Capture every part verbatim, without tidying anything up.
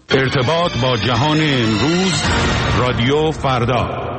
ارتباط با جهان امروز، رادیو فردا.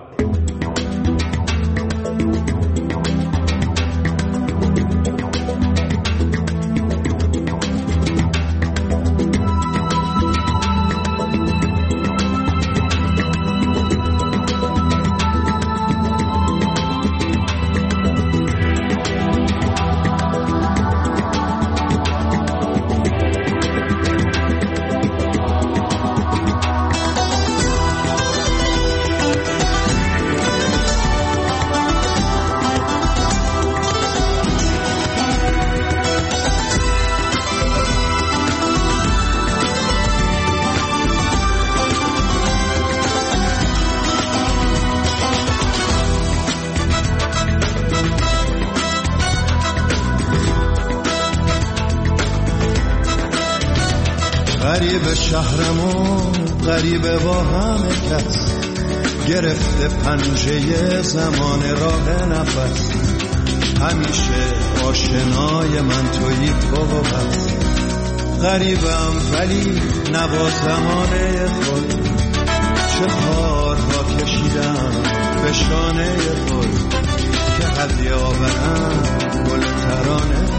غریب شهرمون غریبه با همه کس، گرفته پنجه زمان راه نفس. همیشه آشنای من تویی تو و بس. غریبم ولی نبا زمانه خود، چه کارها کشیدم به شانه خود، که هدیه آورم گل ترانه.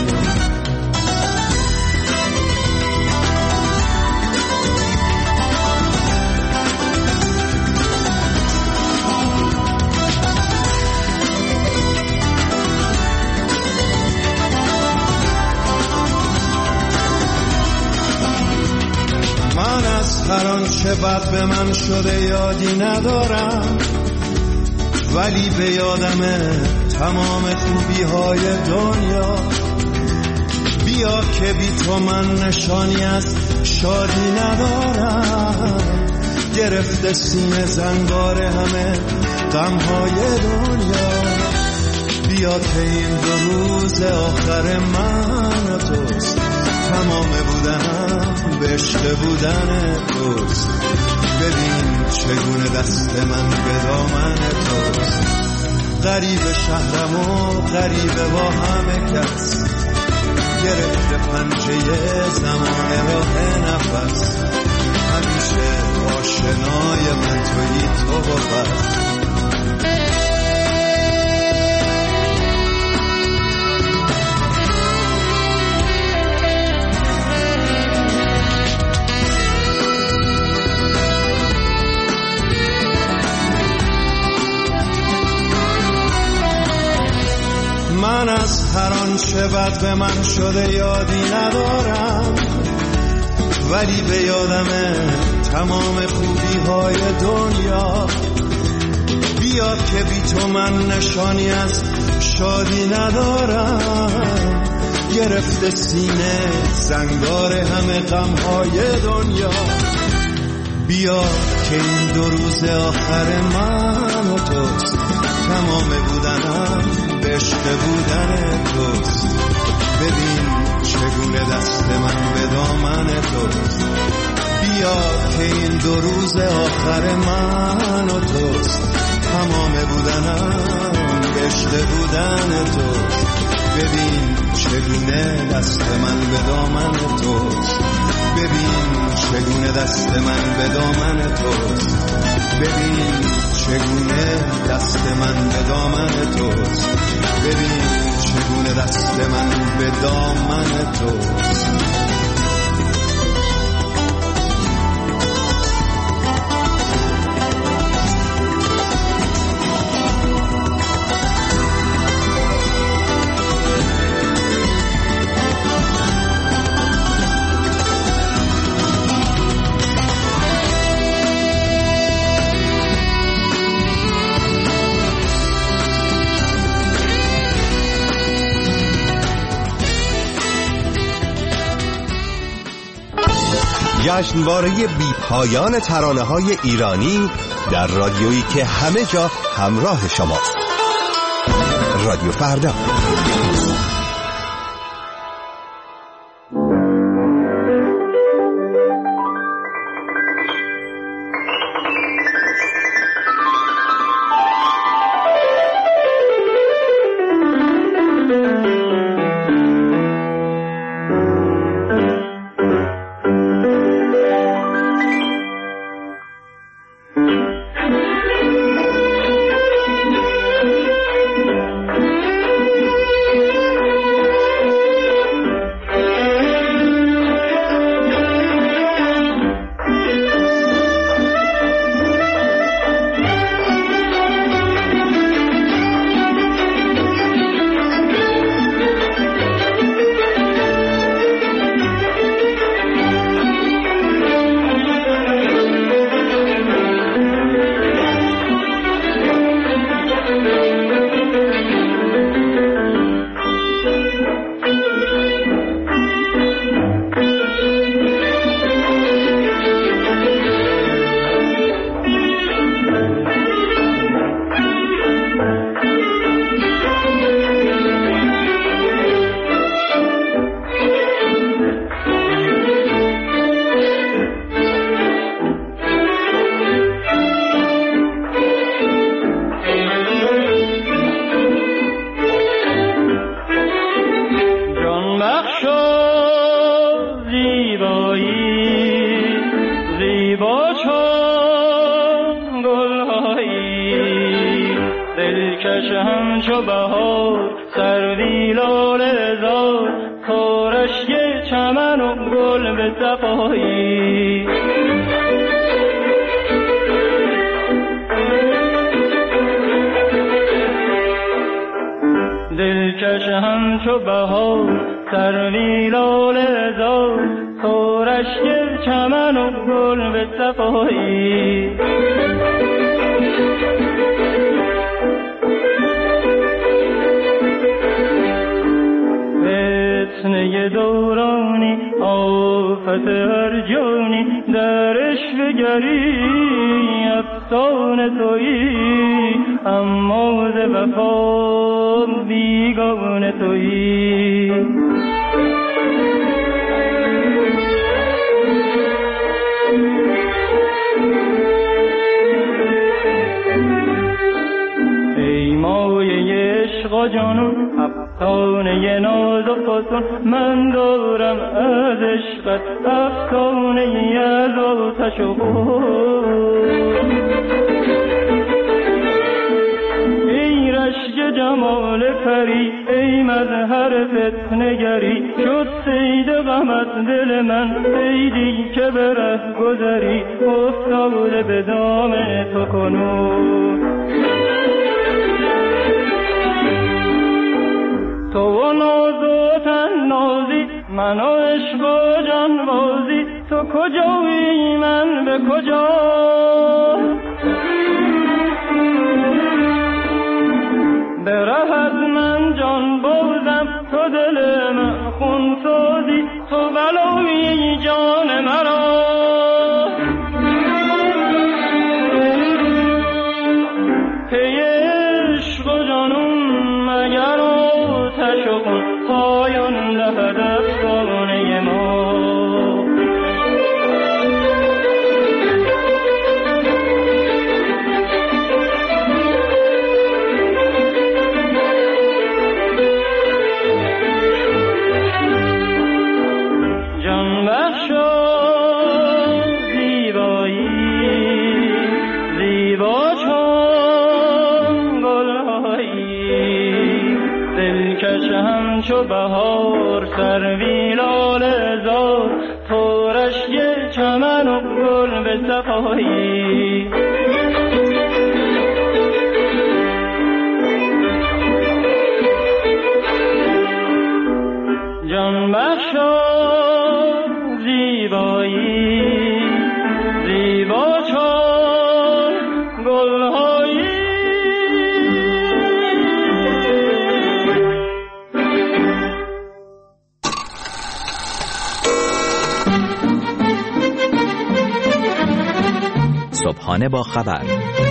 هر آنچه بد به من شده یادی ندارم، ولی به یادمه تمام خوبی های دنیا. بیا که بی تو من نشانی از شادی ندارم، گرفته سینه زنگار همه غم های دنیا. بیا که این دو روز آخر من و توست، تمام بودنم به عشق بودن توست. ببین چگونه دست من به دامن توست. غریب شهرم و غریب با همه کس، گرفته پنجه زمان راه نفس. همیشه آشنای من تویی تو و بس. من از هر آنچه بد به من شده یادی ندارم، ولی به یادمه تمام خوبی های دنیا. بیا که بی تو من نشانی از شادی ندارم، گرفته سینه زنگار همه غم های دنیا. بیا که این دو روز آخر من و توست، تمام بودنم به عشق بودن توست. ببین چگونه دست من به دامن توست. بیا که این دو روز آخر من و توست، تمام بودنم به عشق بودن توست. ببین چگونه دست من به دامن توست. ببین چگونه دست من به دامن توست. ببین چگونه دست من به دامن توست. ببین چگونه دست من به دامن توست. جشنواره بی پایان ترانه‌های ایرانی در رادیویی که همه جا همراه شماست. رادیو فردا. دلکش همچو بهار سروی لاله زار کارشک چمن و گل به صفایی دلکش همچو بهار سروی لاله زار کارشک چمن و گل به صفایی فتنه دورانی آفت هر جانی در عشق گری افسانه تویی اما ز وفا بیگانه تویی ای مایه عشق جانم افسانه ناز و فسون من دارم از عشقت افسانه ای از آتش و خون ای رشک جمال پری ای مظهر فتنگری شد صید غمت دل من صیدی که به ره گذری افتاده به دام تو کنون تو و ناز و تن نازی من و عشق و جان بازی تو کجایی من به کجا به ره از من جان بازم تو دل من خون سازی تو بلایی جان مرا پی عشق و جانم مگر آتش و خون پایان دهد افسانه ما جان بخشا زیبایی زیبا چون گلهایی دلکش همچو بهار سروی لاله زار تو رشک چمن و گل به صفایی جان بخشا زیبایی زیبا چون گلهایی صبحانه با خبر،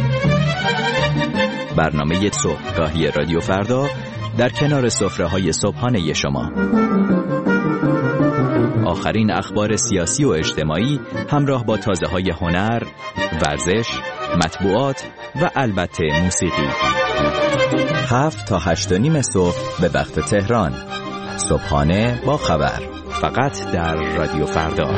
برنامه صبحگاهی رادیو فردا در کنار سفره‌های صبحانه شما. آخرین اخبار سیاسی و اجتماعی همراه با تازه‌های هنر، ورزش، مطبوعات و البته موسیقی. هفت تا هشت و نیم صبح به وقت تهران. صبحانه با خبر، فقط در رادیو فردا.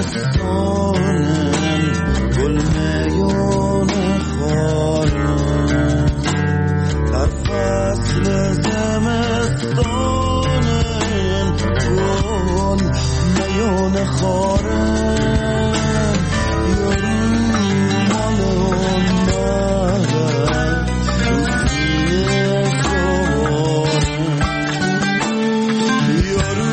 زمستانم گل میونه خارم در فصل زمستانم گل میونه خارم یارو مالون برد روزیه زارم یارو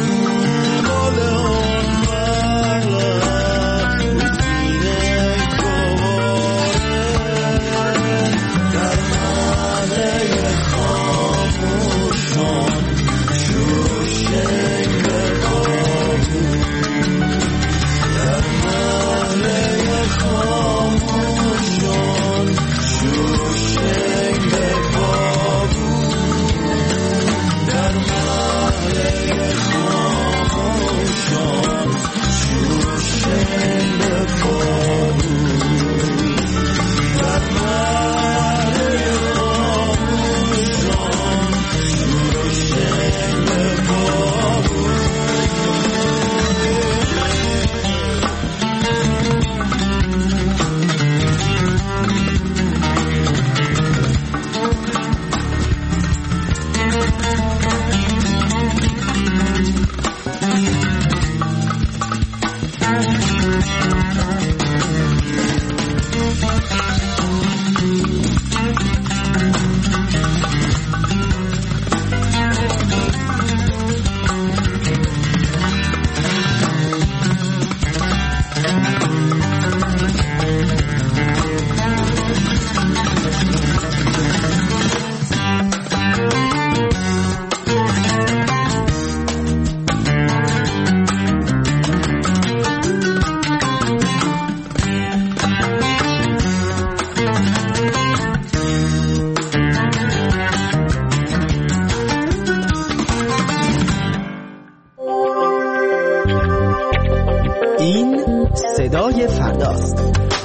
صدای فرداست.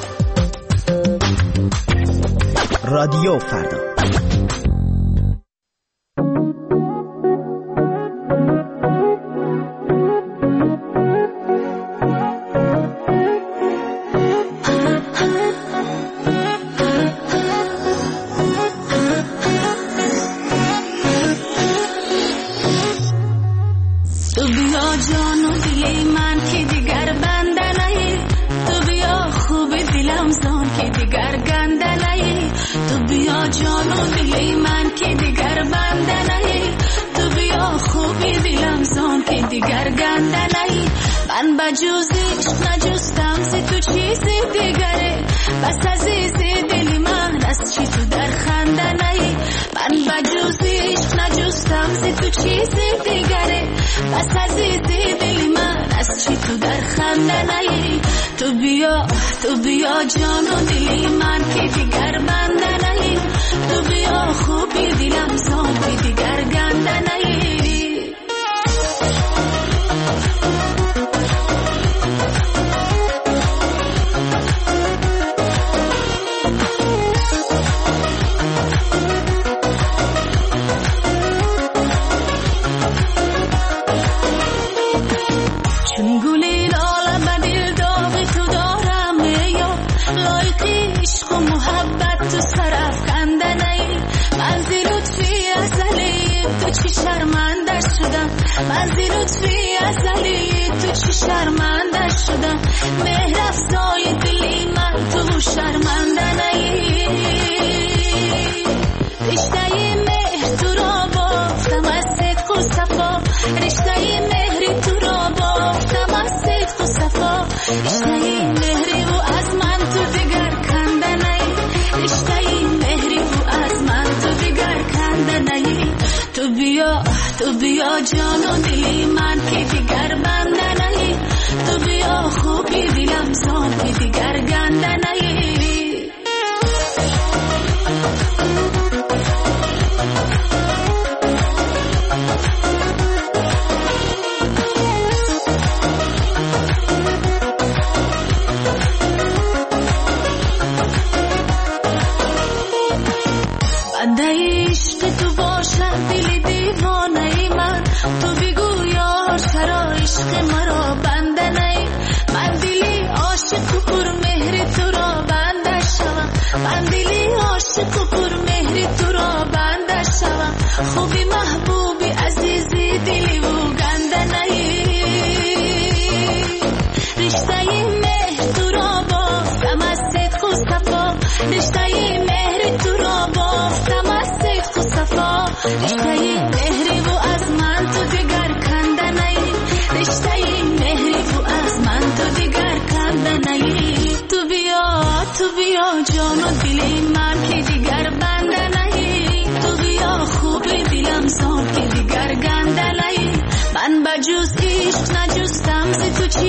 رادیو فردا. عشق تو باشد دل دیوانه من، تو بگو یار چرا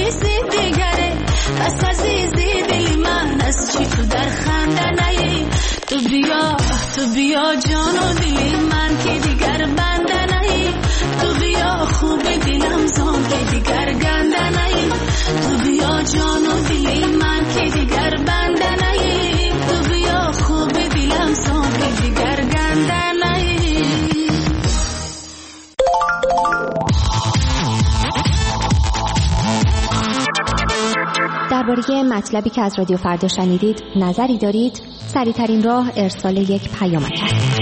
عزیزی دیگره، پس عزیزی دلی من از چی تو در خنده نهی. تو بیا تو بیا جان و دلی من که دیگر بنده نهی. تو بیا خوب دلم زان که دیگر گنده نهی. تو بیا جان و دلی من که دیگر بنده نهی. تو بیا خوب دلم زان که دیگر گنده نهی. درباره مطلبی که از رادیو فردا شنیدید نظری دارید؟ سریع‌ترین راه ارسال یک پیامک است.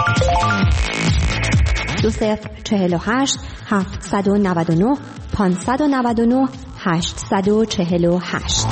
دو صفر چهل و هشت هفتصد و نود و نه پانصد و نود و نه هشتصد و چهل و هشت.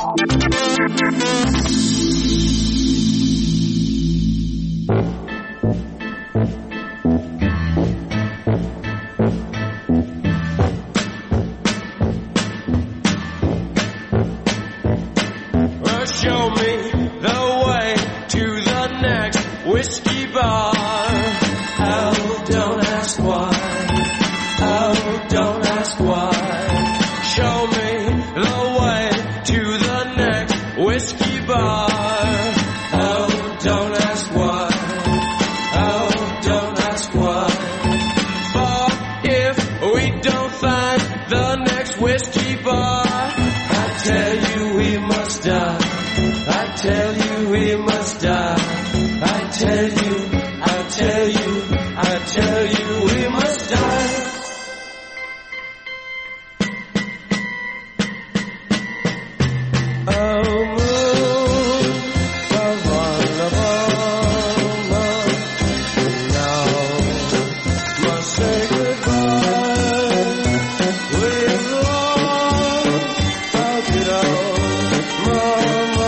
Show me the way to the next whiskey bar. Oh, don't ask why. Oh, don't ask why. Show me the way to the next whiskey bar. Oh, don't ask why. Oh, don't ask why. For if we don't find the next whiskey bar, I tell you we must die. I tell you we must die. I tell you, I tell you, I tell you we must die. Oh moon, of all of all, now must say goodbye. We've lost our good old mama.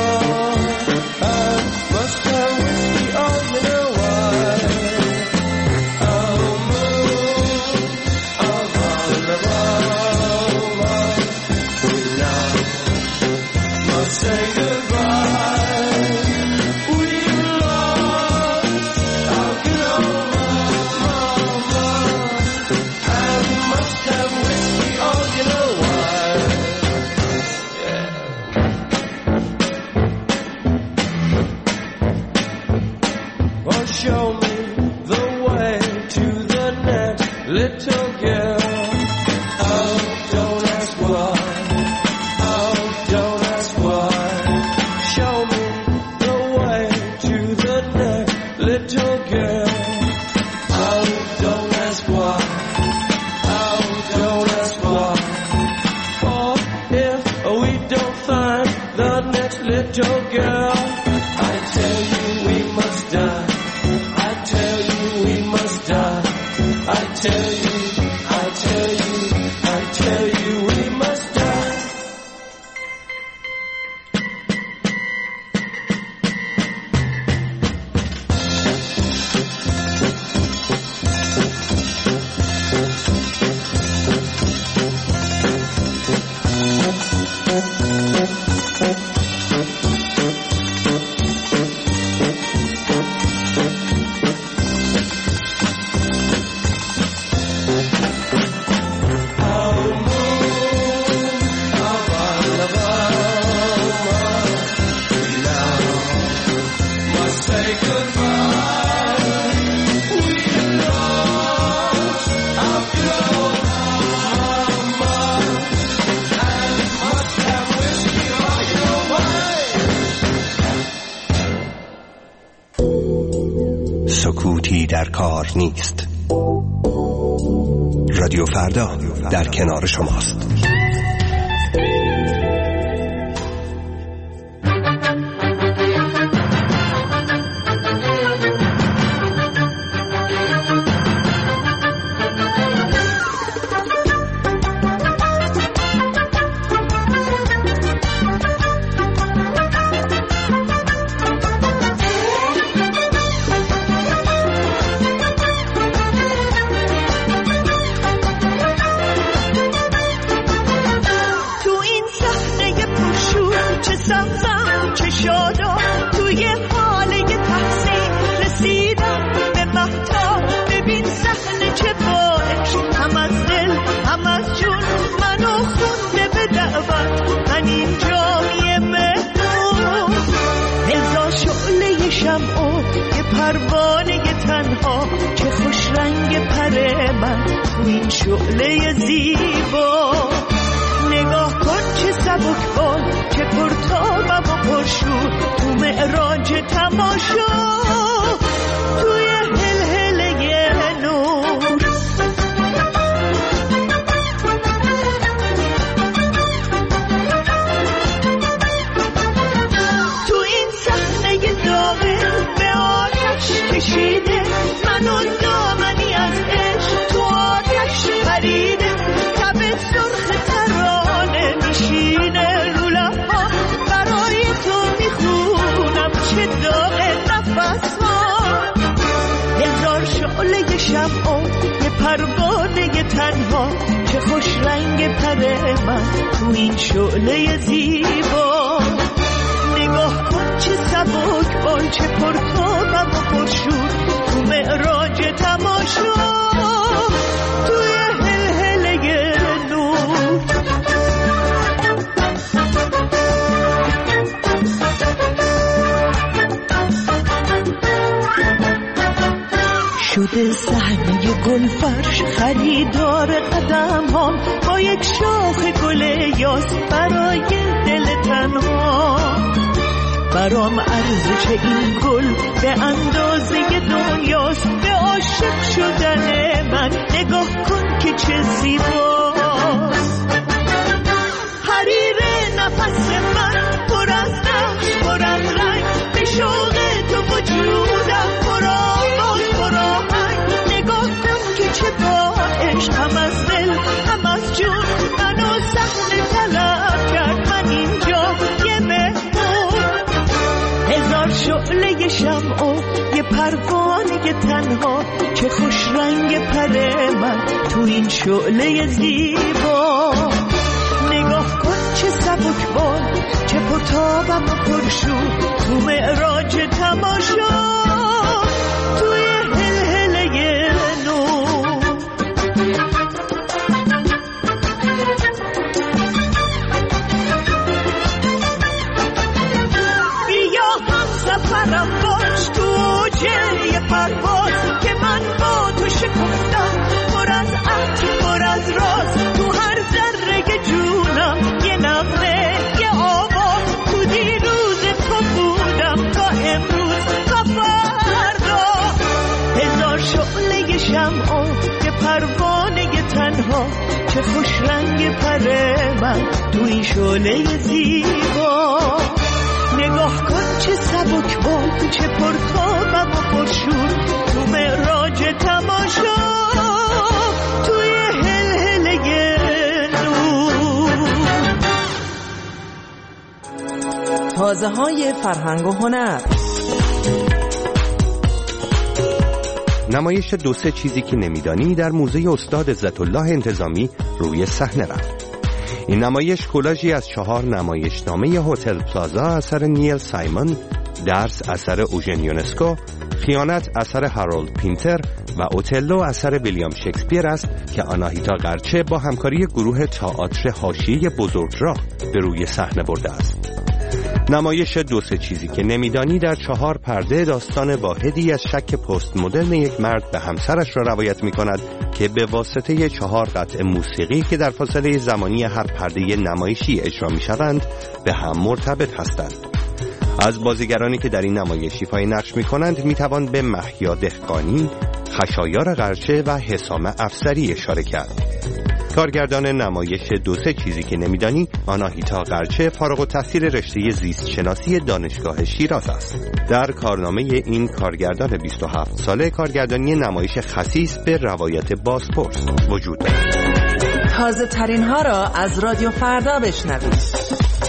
Show me the way to the next little girl. Oh, don't ask why. Oh, don't ask why. Show me the way to the next little girl. Oh, don't ask why. Oh, don't ask why. For if we don't find the next little girl, I tell you we must die. I tell you we must die. I tell you, I tell you, I tell you we must die. سکوتی در کار نیست. رادیو فردا در کنار شماست. هم از دل هم از جون منو خونده به دعوا من اینجام یه مهمون، هزار شعله شمع یه پروانه تنها، چه خوش رنگ پر من تو این شعله زیبا. نگاه کن چه سبک بال، چه پرتابم و پرشور، تو معراج تماشا، توی هلهله نور. تو این صحنه داغ به آتش کشیده، من و دامنی از عشق تو آتش پریده، تب سرخ ترانه میشینه رو لب‌ها، برای تو میخونم چه داغ نفس ها. هزار شعله شمع یه پروانه تنها، چه خوش رنگ پر من تو این شعله زیبا. نگاه کن چه سبک بال، چه پرتابم و پرشور، تو معراج تماشا، توی هلهله نور. شده صحنه گلفرش، خریدار قدم هم با یک شاخ گل یاس برای دل تنها. برام ارزش این گل به اندازه دنیاست، به عاشق شدن من نگاه کن که چه زیباست. حریر نفس من پر از نقش، پر از رنگ، به شوق تو وجودم پر آواز، پر آهنگ. نگاه کن که چه با عشق هم از دل هم از جون منو صحنه طلب کرد. من اینجا یه مهمون، هزار شعله شمع یه پروانه تنها، چه خوش رنگ پر من تو این شعله زیبا. نگاه کن چه سبک بال، چه پرتابم و پرشور، تو معراج تماشا، توی هلهله نور. بیا هم سفرم باش تو اوج پرواز، که من با تو شکفتم، پر از عطر پر از راز، تو هر ذره جونم یه نغمه یه آواز. تو دیروز تو بودم تا امروز تا فردا، هزار شعله شمع که پروانه تنها، چه خوش رنگ پر من تو این شعله زیبا. نگاه کن چه سبک بال، چه پرتابم و پرشور، تو معراج تماشا، توی هلهله نور. تازه های فرهنگ و هنر. نمایش دو سه چیزی که نمیدانی در موزه استاد عزت‌الله انتظامی روی صحنه رفت. این نمایش کولاژی از چهار نمایشنامه هتل پلازا اثر نیل سایمون، درس اثر اوژن یونسکو، خیانت اثر هارولد پینتر و اوتلو اثر ویلیام شکسپیر است که آناهیتا قرچه با همکاری گروه تئاتر حاشیه بزرگراه به روی صحنه برده است. نمایش دو سه چیزی که نمیدانی در چهار پرده داستان واحدی از شک پست مدرن یک مرد به همسرش را روایت می کند که به واسطه چهار قطعه موسیقی که در فاصله زمانی هر پرده نمایشی اجرا می شوند به هم مرتبط هستند. از بازیگرانی که در این نمایش ایفای نقش می کنند می توان به محیا دهقانی، خشایار قرچه و حسام افسری اشاره کرد. کارگردان نمایش دو سه چیزی که نمیدانی آناهیتا قرچه، فارغ التحصیل رشته زیست شناسی دانشگاه شیراز است. در کارنامه این کارگردان بیست و هفت ساله کارگردانی نمایش خصیص به روایت بازپرس وجود دارد. تازه ترین ها را از رادیو فردا بشنوید.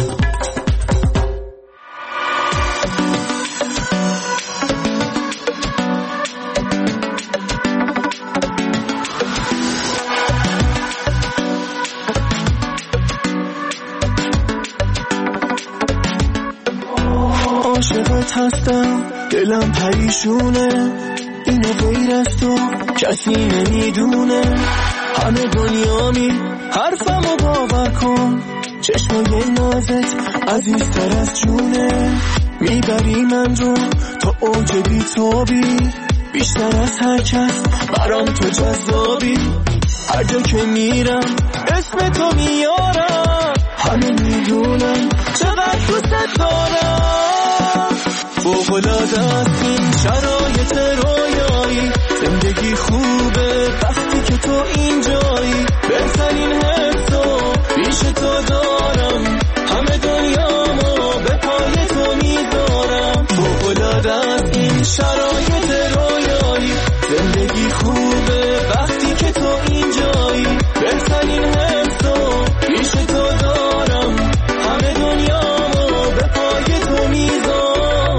عاشقت هستم، دلم پریشونه، اینو غیر از تو کسی نمیدونه. همه دنیا می حرفمو باور کن، چشمای نازت عزیزتر از جونه، میبری من رو تا اوج بی توبی، بیشتر از هر کس برام تو جذابی، هر جا که میرم اسم تو میارم، همه میدونم چقدر دوست دارم. فوق‌العاده است این شرایط رویایی، زندگی خوبه وقتی که تو اینجایی، بهترین حسو پیش تو دارم، همه دنیامو به پای تو میذارم. فوق‌العاده است این شرایط رویایی، زندگی خوبه وقتی که تو اینجایی، بهترین حسو پیش تو دارم، همه دنیامو به پای تو میذارم.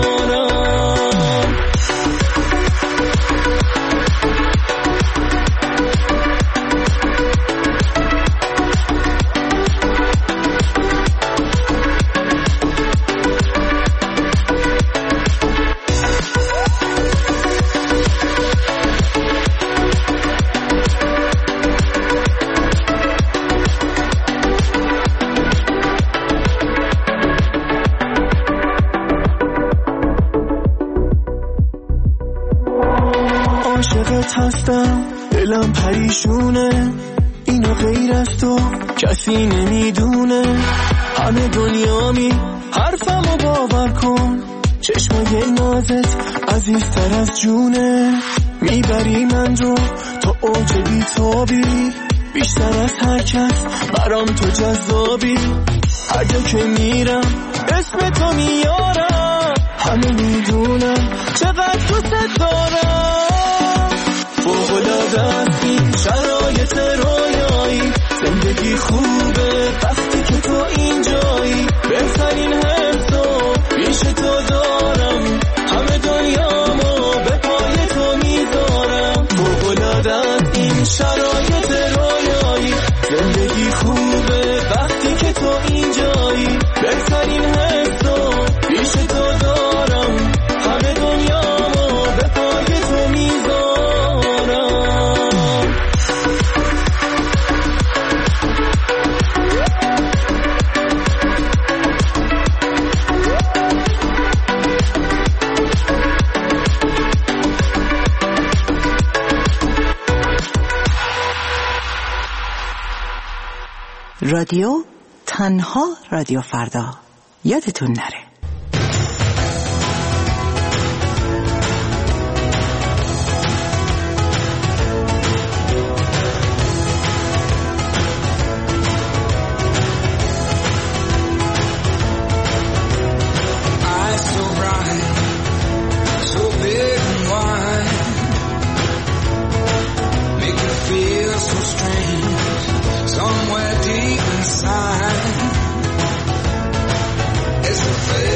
عاشقت هستم، دلم پریشونه، اینو غیر از تو کسی نمیدونه، همه دنیامی حرفمو باور کن، چشمای نازت عزیزتر از جونه، میبری من رو تا اوج بی توبی، بیشتر از هر کس برام تو جذابی، هر جا که میرم اسم تو میارم، همه میدونم چقدر دوست دارم. فوق‌العاده است این شرایط رویایی، زندگی خوبه وقتی که تو اینجایی، بهترین حسو پیش تو دارم، همه دنیامو به پای تو میذارم. فوق‌العاده است این شرایط رویایی، زندگی خوبه وقتی که تو اینجایی، بهترین حسو پیش تو دارم، همه دنیامو به پای تو میذارم. رادیو تنها رادیو فردا، یادتون نره. Somewhere deep inside, it's a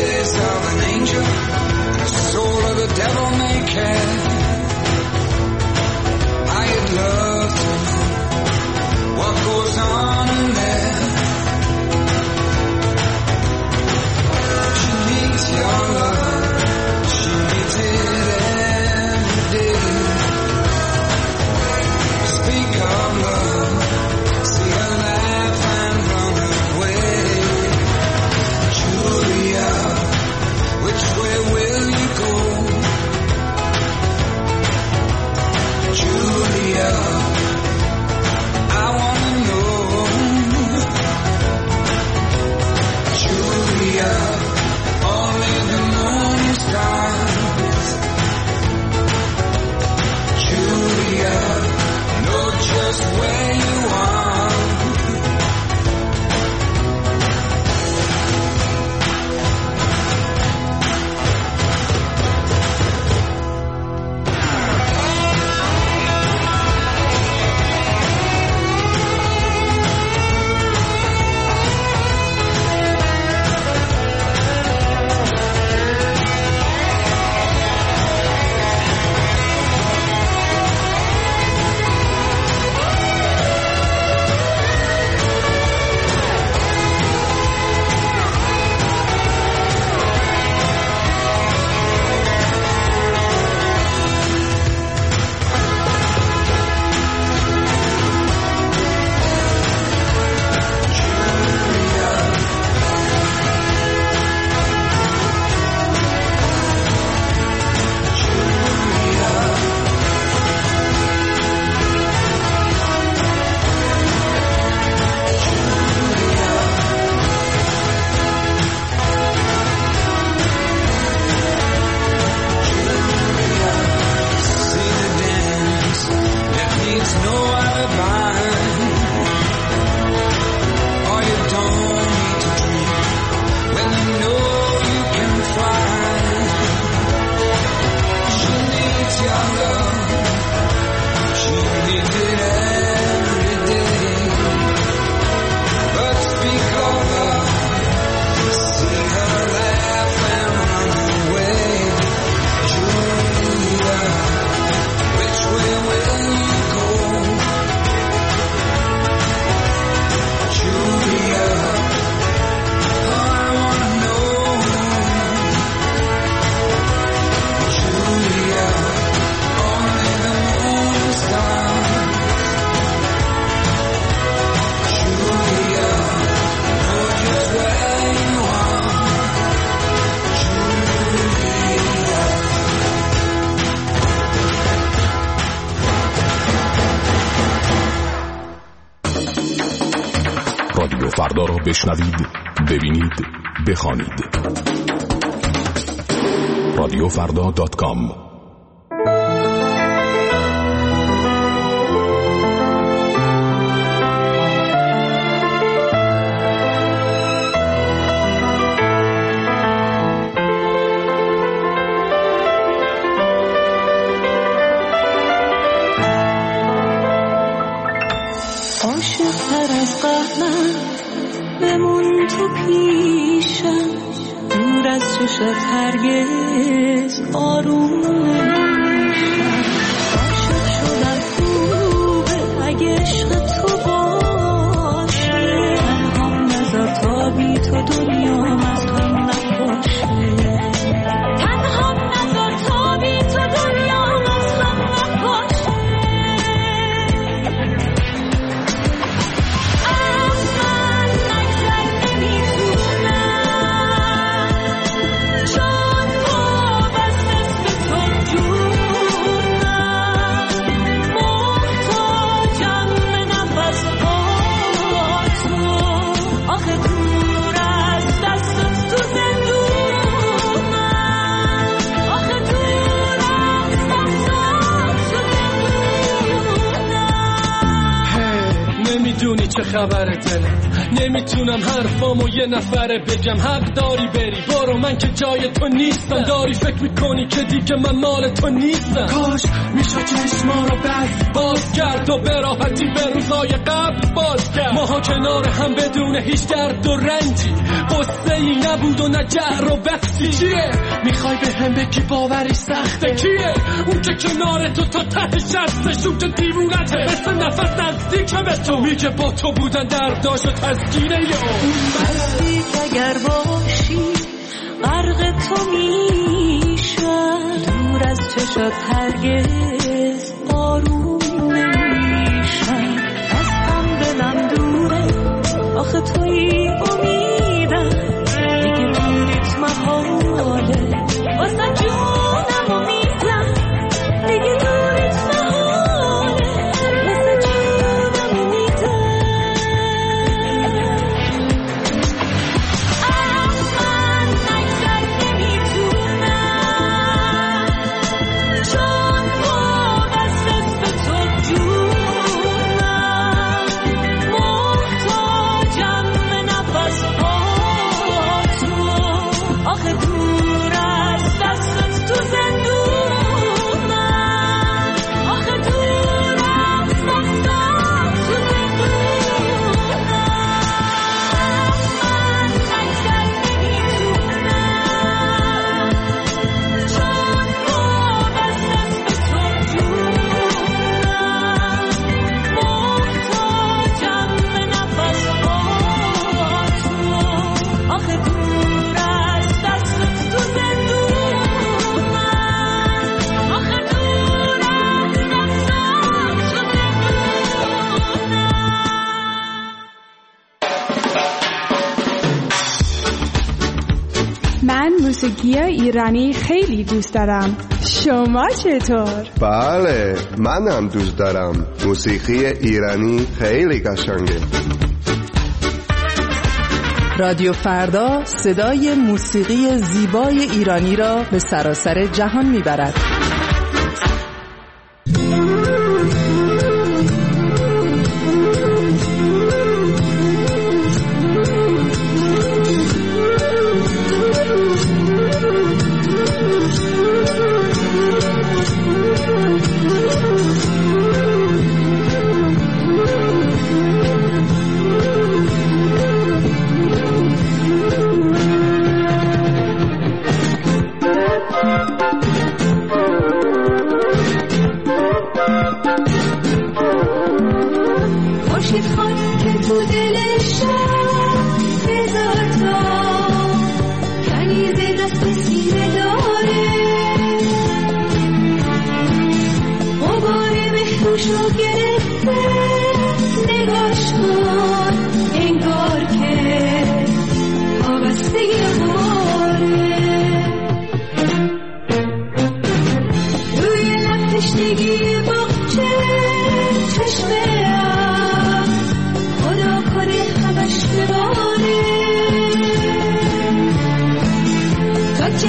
بشنوید، ببینید، بخوانید. رادیو فردا دات کام. هرگز آروم نمیشم. عاشق شدم خوبه اگه عشق تو باشه، تنهام نذار تا بی تو دنیام از هم نباشه، تنهام نذار تا بی تو دنیام از هم نباشه. از من نگذر نمیتونم، نمیدونی چه خبره دلم، نمیتونم حرفامو یه نفره بگم. حق داری بری، برو، من که جای تو نیستم. داری فکر میکنی که دیگه من مال تو نیستم. کاش میشد چشما رو بس باز کرد و به راحتی به روزای قبل باز کرد. ماها کنار هم بدون هیچ درد و رنجی، قصه ای نبود و نه جر و بحثی. چیه میخوای به هم بگی باوری سخته؟ کیه اون که کنار تو تا ته شسته؟ شون که دیوونته مثل نفس نزدیک به تو، میگه با تو بودن درداش و تسکینه یه اون بستی که اگر باشی غرق تو میشم، دور از چشات هرگز آروم نمیشم. از هم دلم دوره، آخه توی امیدم، دیگه دوریت محاله، واسه جونم امیدم، دیگه دوریت محاله، واسه جونم امیدم. از من نگذر نمیتونم، چون وابسته به تو جونم، محتاجم به نفس با تو، آخه دور از دستت تو زندونم، آخه دور از دستت تو زندونم. من نگذر نمیتونم، چون وابسته به تو جونم، محتاجم به نفس با تو، آخه دور از دستت تو زندونم، آخه دور از دستت تو زندونم. من موسیقی ایرانی خیلی دوست دارم. شما چطور؟ بله، منم دوست دارم. موسیقی ایرانی خیلی قشنگه. رادیو فردا صدای موسیقی زیبای ایرانی را به سراسر جهان میبرد.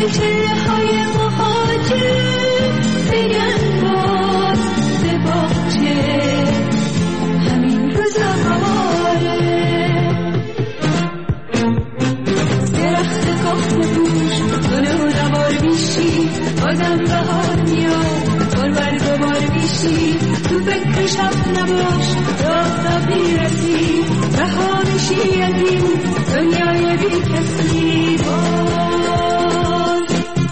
چله های مهاجر بگن باز به باغچه همین روزگاره. درخت کهنه پوش گلو نوار میشی، بازم بهار میاد بار برگ و بار میشی. تو فکر شب نباش راه را بیرسی، رها میشی از این دنیای بی کسی. باز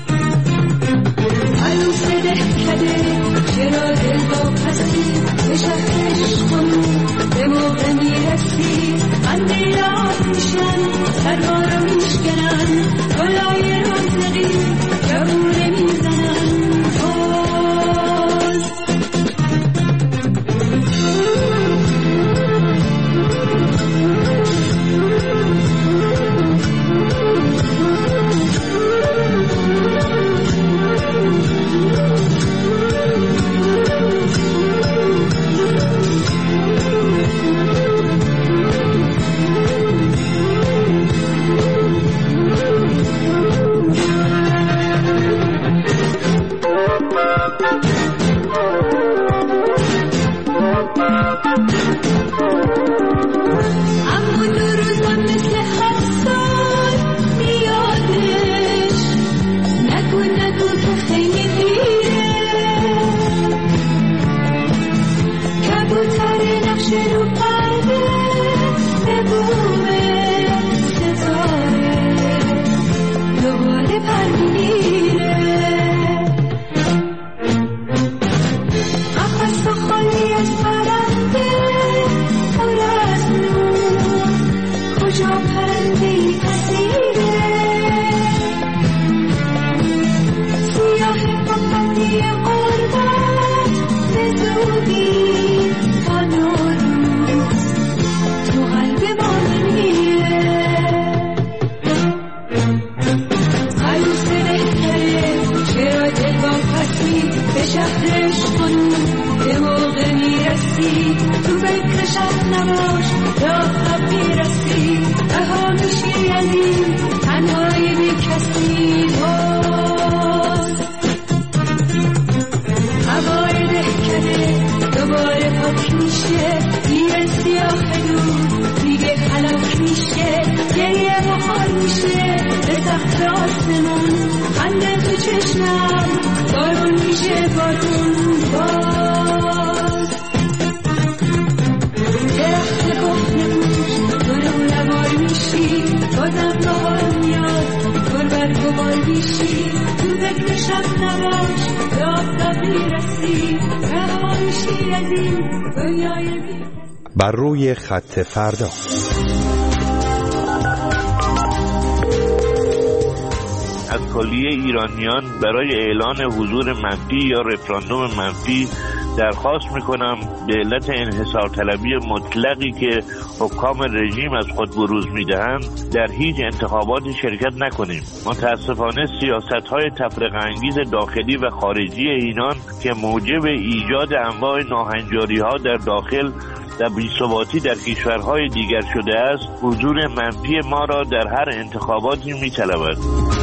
عروس دهکده چرا دل با پسی، به شهرش خونو به موقع میرسی. قندیل آب میشن سرما رو میشکنن، گلای رونقی جوونه میزنن. باز بر روی خط فردا. از کلیه ایرانیان برای اعلان حضور منفی یا رفراندوم منفی درخواست میکنم به علت انحصار طلبی مطلقی که حکام رژیم از خود بروز میدهند در هیچ انتخاباتی شرکت نکنیم. متاسفانه سیاست‌های تفرقه انگیز داخلی و خارجی اینان که موجب ایجاد انواع ناهنجاری‌ها در داخل و بی‌ثباتی در کشورهای دیگر شده است، حضور منفی ما را در هر انتخاباتی می‌طلبد.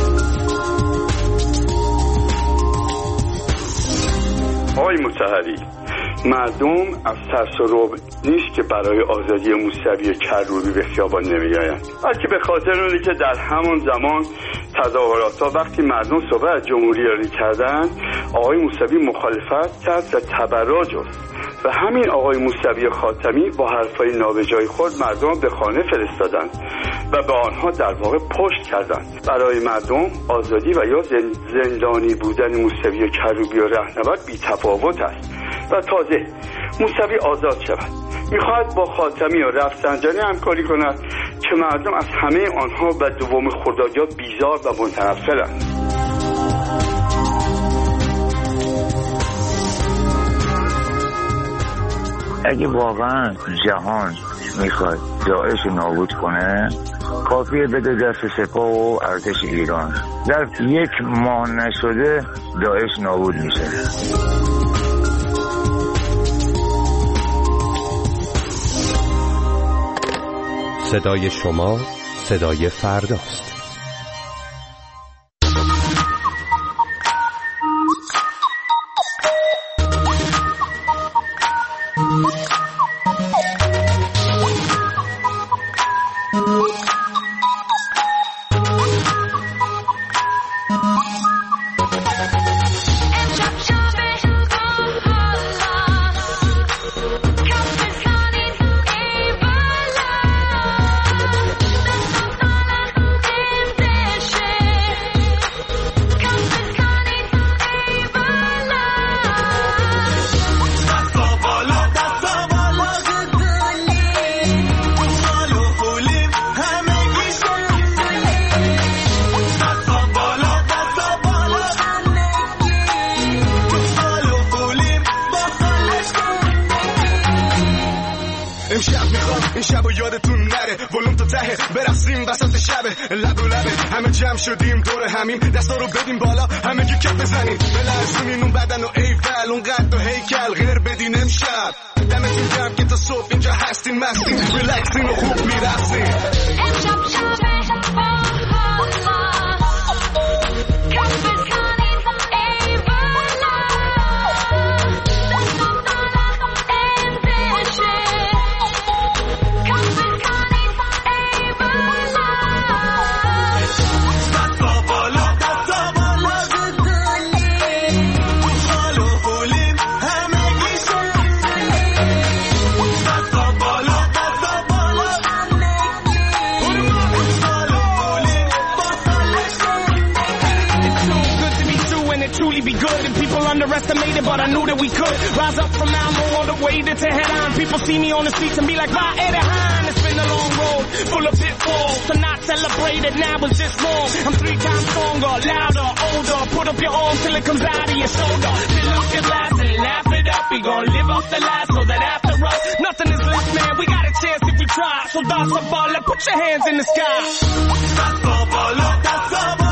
آقای مطهری، مردم از ترس و رعب نیست که برای آزادی موسوی کروبی به خیابان نمی‌آیند، بلکه به خاطر اونی که در همون زمان تظاهرات‌ها وقتی مردم صحبت از جمهوری‌گرایی کردند، آقای موسوی مخالفت کرد و تبرع جست و همین آقای موسوی خاتمی با حرفای نابجای خود مردم به خانه فرستادند و به آنها در واقع پشت کردند. برای مردم آزادی و یا زندانی بودن موسوی کروبی و رهنورد بی تفاوت است و تازه موسوی آزاد شود میخواهد با خاتمی و رفسنجانی همکاری کند که مردم از همه آنها و دوم خردادیا بیزار و متنفرند. اگه واقعا جهان میخواد داعش نابود کنه، کافیه بده دست سپاه و ارتش ایران. در یک ماه نشده داعش نابود میشه. صدای شما صدای فرداست. تهه برقصیم وسط شبه لب و لبه همه جمع شدیم دور همیم دستا رو بدیم بالا همه گی کف بزنیم بلرزونین اون بدن و ایفل اون قد و هیکل غیر بدین امشب دمتون گرم که تا صبح اینجا هستین مستین ریلکسین و خوب میرقصین امشب شبه underestimated, but I knew that we could rise up from Malmo all the way to Tehran. People see me on the streets and be like, "Va Edehan." It's been a long road, full of pitfalls. To not celebrate it now is just wrong. I'm three times stronger, louder, older. Put up your arm till it comes out of your shoulder. Fill up your glass and laugh it up. We gon' live off the last so that after us, nothing is left, man. We got a chance if we try. So that's a baller, put your hands in the sky. That's a baller, that's a baller.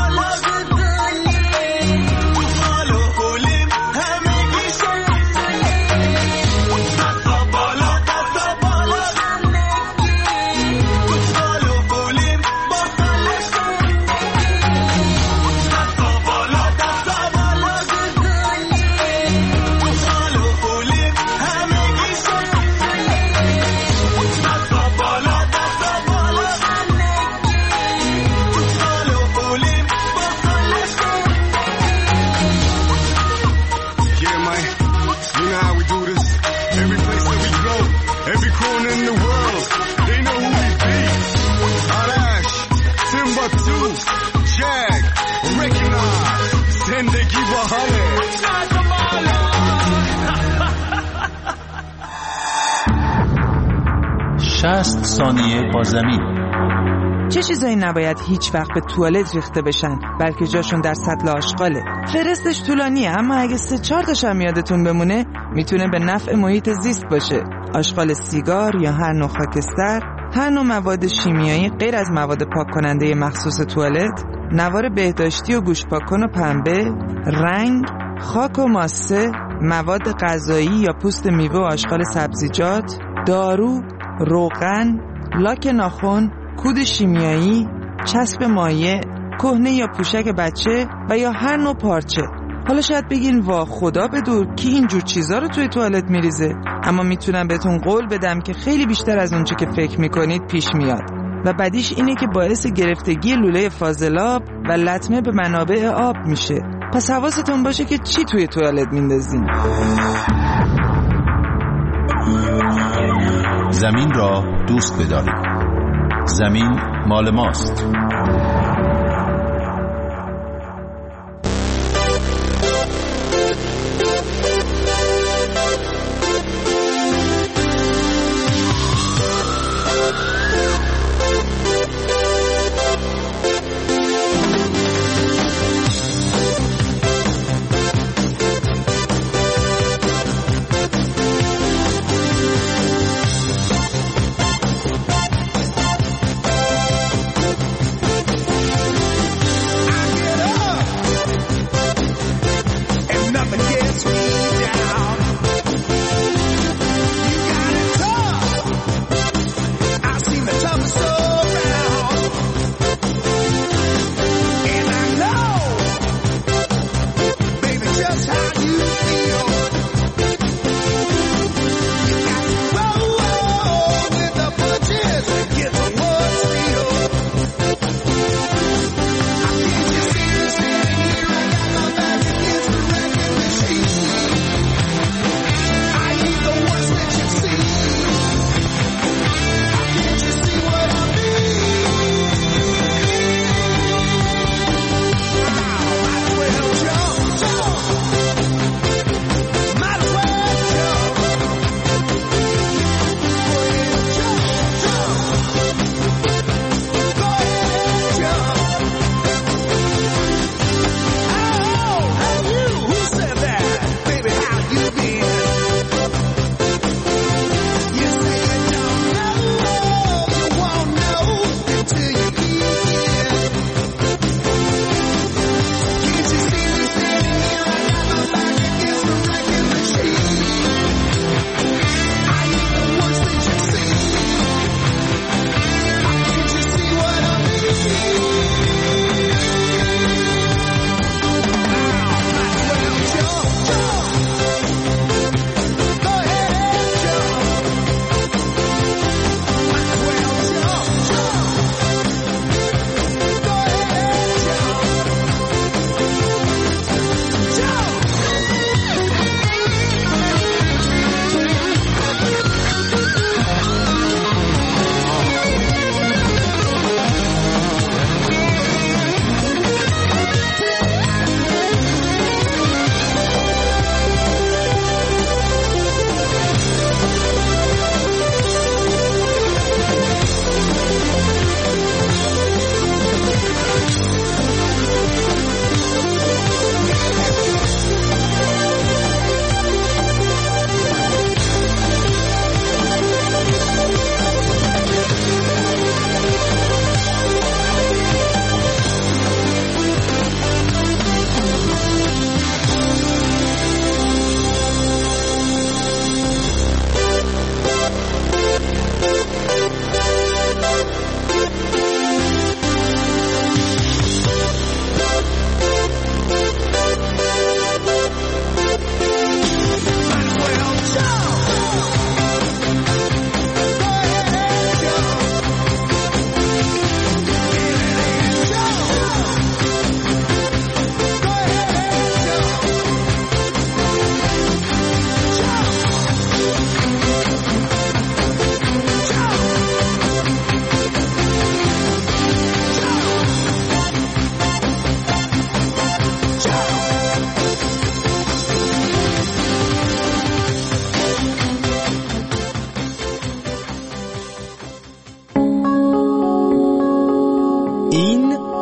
شصت ثانیه با زمین. چه چیزایی نباید هیچ وقت به توالت ریخته بشن بلکه جاشون در سطل آشغاله؟ فرستش طولانیه اما اگه سه چهار تاش هم یادتون بمونه میتونه به نفع محیط زیست باشه. آشغال سیگار یا هر نوع خاکستر، هر نوع مواد شیمیایی غیر از مواد پاک کننده مخصوص توالت، نوار بهداشتی و گوش پاکن و پنبه، رنگ، خاک و ماسه، مواد غذایی یا پوست میوه و آشغال سبزیجات، دارو، روغن، لاک ناخن، کود شیمیایی، چسب مایع، کهنه یا پوشک بچه و یا هر نوع پارچه. حالا شاید بگین وا خدا بدور کی اینجور چیزا رو توی توالت میریزه، اما میتونم بهتون قول بدم که خیلی بیشتر از اونچه که فکر میکنید پیش میاد و بدیش اینه که باعث گرفتگی لوله فاضلاب و لطمه به منابع آب میشه. پس حواستون باشه که چی توی توالت میندازین. زمین را دوست بدارید. زمین مال ماست.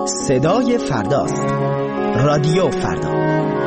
صدای فرداست. رادیو فردا.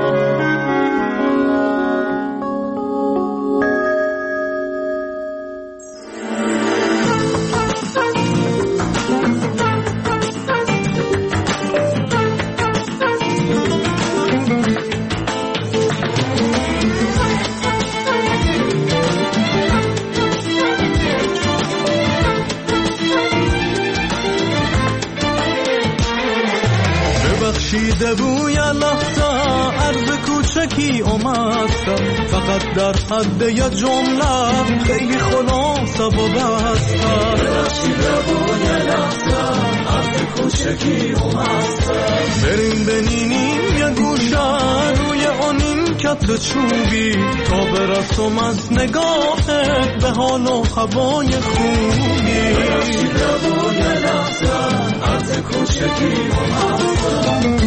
دیده بوی لحظه عرض کوچکی اومدم، فقط در حد یه جمله خیلی خلاصه و بستم. دیده بوی لحظه عرض کوچکی اومدم، بریم بنینیم یه گوشه روی آنین کت چوبی، تا برسم از نگاهت به حال و هوای خوبی. دیده بوی لحظه عرض کوچکی اومدم.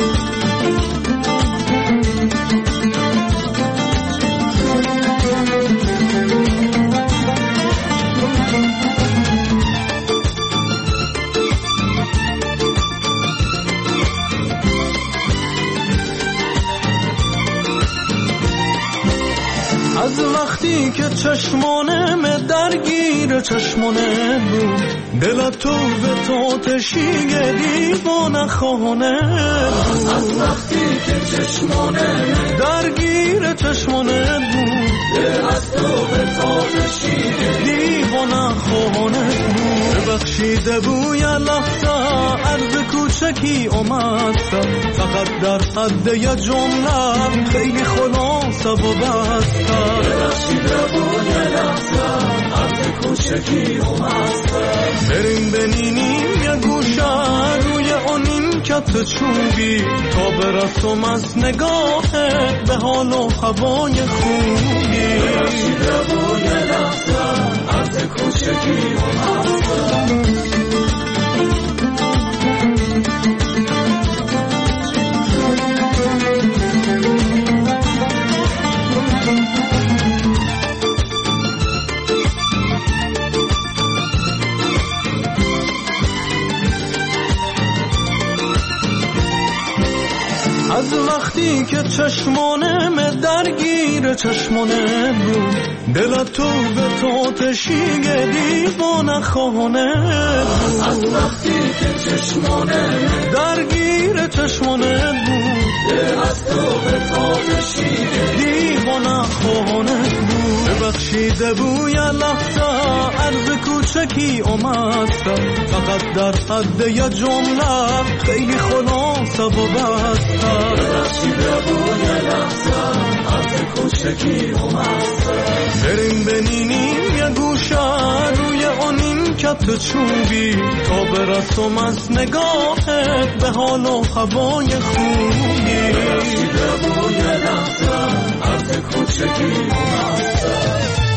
از وقتی که چشمانم درگیر چشمانه بود، دل تو به تو تشیگه دیوانه خانه بود. از وقتی که چشمانم درگیر چشمانه بود، دل از تو به تو تشیگه دیوانه خانه بود. ببخشیده بوی لحظه عرض کوچکی اومدم، فقط در حد یه جمله خیلی خلاصه و بستم. ببخشیده بوی لحظه عرض کوچکی اومدم، بریم بنینیم یه گوشه روی آنین کت چوبی، تا برسم از نگاهت به حال و هوای خوبی. ببخشیده بوی لحظه عرض کوچکی اومدم. از وقتی که چشمانم درگیر چشمانه بود، دل تو به تو تشیگه دیوانه خانه بود. از وقتی که چشمانم درگیر چشمانه بود، دل از تو به تو تشیگه دیوانه خانه بود. ببخشیده بوی لحظه عرض کوچکی اومدم، فقط در حد یه جمله خیلی خلاصه و بستم. ببخشیده بوی لحظه عرض کوچکی اومدم، بریم بنینیم یه گوشه روی آنین کت چوبی، تا برسم از نگاهت به حال و هوای خوبی. ببخشیده بوی لحظه عرض کوچکی اومدم.